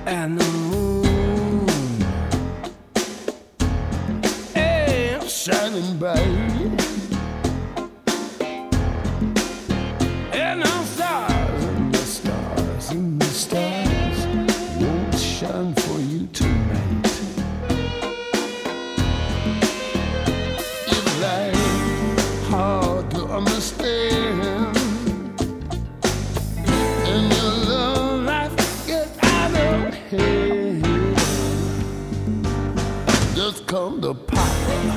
and the moon ain't shining bright, and the stars and the stars and the stars won't shine for you tonight. It's like hard to understand, and your love life gets out of hand. Just come to Papa.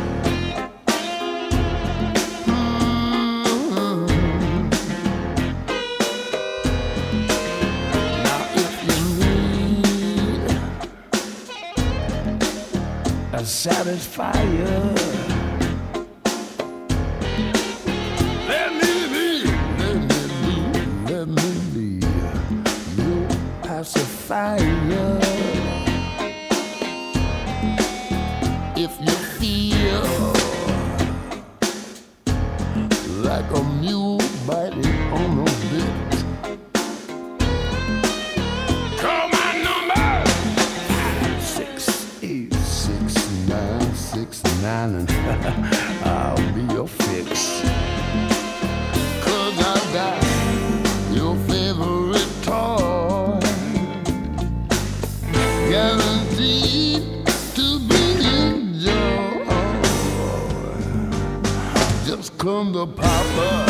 Now if you need a satisfier, let me be your pacifier. If you feel like a mule biting on a bit, call my number 5686969 and I'll be your fix. 'Cause I got your favorite toy, guaranteed to bring you joy. Just come to Papa.